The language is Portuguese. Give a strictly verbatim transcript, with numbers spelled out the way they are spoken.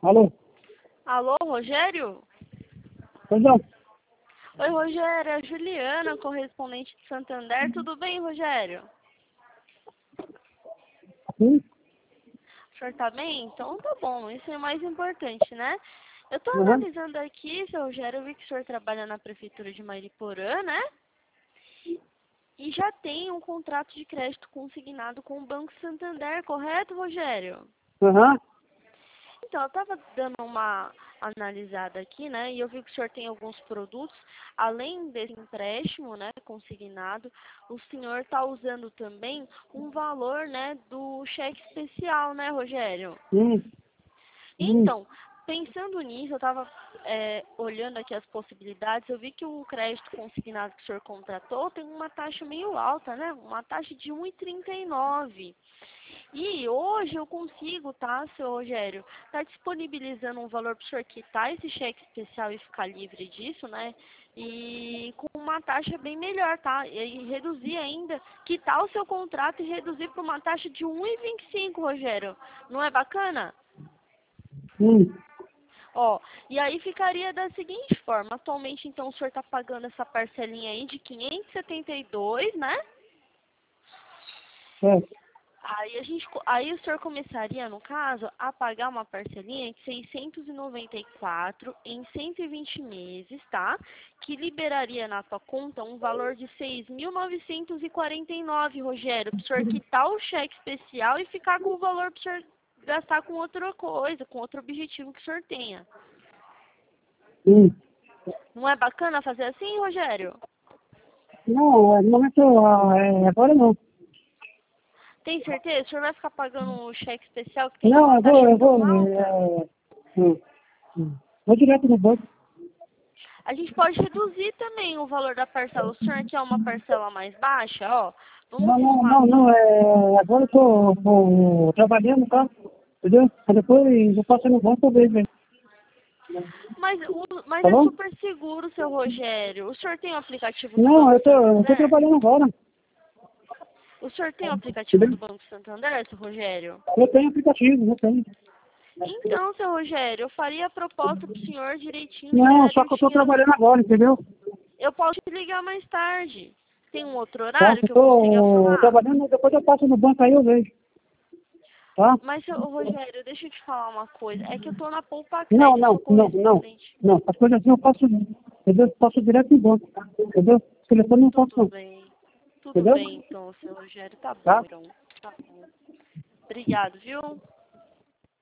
Alô? Alô, Rogério? Pois não? Oi, Rogério, é a Juliana, correspondente de Santander. Tudo bem, Rogério? Sim? O senhor tá bem? Então tá bom, isso é o mais importante, né? Eu tô Uhum. analisando aqui, seu Rogério, eu vi que o senhor trabalha na prefeitura de Mariporã, né? E já tem um contrato de crédito consignado com o Banco Santander, correto, Rogério? Uhum. Então, eu estava dando uma analisada aqui, né, e eu vi que o senhor tem alguns produtos, além desse empréstimo, né, consignado, o senhor está usando também um valor, né, do cheque especial, né, Rogério? Hum. Hum. Então, pensando nisso, eu estava é, olhando aqui as possibilidades, eu vi que o crédito consignado que o senhor contratou tem uma taxa meio alta, né, uma taxa de um vírgula trinta e nove. E hoje eu consigo, tá, seu Rogério, tá disponibilizando um valor para o senhor quitar esse cheque especial e ficar livre disso, né? E com uma taxa bem melhor, tá? E reduzir ainda, quitar o seu contrato e reduzir para uma taxa de um vírgula vinte e cinco, Rogério. Não é bacana? Hum. Ó, e aí ficaria da seguinte forma, atualmente então o senhor tá pagando essa parcelinha aí de quinhentos e setenta e dois, né? Certo. Aí, a gente, aí o senhor começaria, no caso, a pagar uma parcelinha de seiscentos e noventa e quatro em cento e vinte meses, tá? Que liberaria na sua conta um valor de seis mil novecentos e quarenta e nove, Rogério, para o senhor quitar o cheque especial e ficar com o valor para o senhor gastar com outra coisa, com outro objetivo que o senhor tenha. Hum. Não é bacana fazer assim, Rogério? Não, é, no momento, ah, é, agora não. Tem certeza? O senhor vai ficar pagando um cheque especial que tem Não, uma eu vou, taxa eu tão vou, alta? é, hum. Hum. Vou direto no banco. A gente pode reduzir também o valor da parcela. O senhor quer uma parcela mais baixa, ó? Vamos Não, não, supor. não, não, é, agora eu tô, tô trabalhando, tá? Entendeu? Aí depois eu passo no banco, eu vejo, hein? Mas, o, mas Tá é bom? super seguro, seu Rogério. O senhor tem o aplicativo do Não, Banco eu tô, eu tô Santander? trabalhando agora. O senhor tem o aplicativo do Entendeu? Banco Santander, seu Rogério? Eu tenho aplicativo, eu tenho. Então, seu Rogério, eu faria a proposta pro senhor direitinho, Não, né, só que eu tô certinho. trabalhando agora, entendeu? Eu posso te ligar mais tarde. Tem um outro Tá? horário Eu que eu consiga tô falar? trabalhando, depois eu passo no banco aí, eu vejo. Tá? Mas, seu Rogério, deixa eu te falar uma coisa. É que eu tô na Poupa Não, Crédito, eu não, sou não, não. correspondente. Não, as coisas assim eu passo, entendeu? Passo direto no banco, entendeu? O telefone não posso Tudo não, bem. Tudo entendeu? bem, então, seu Rogério. Tá bom, Tá? então. Tá bom. Obrigado, viu?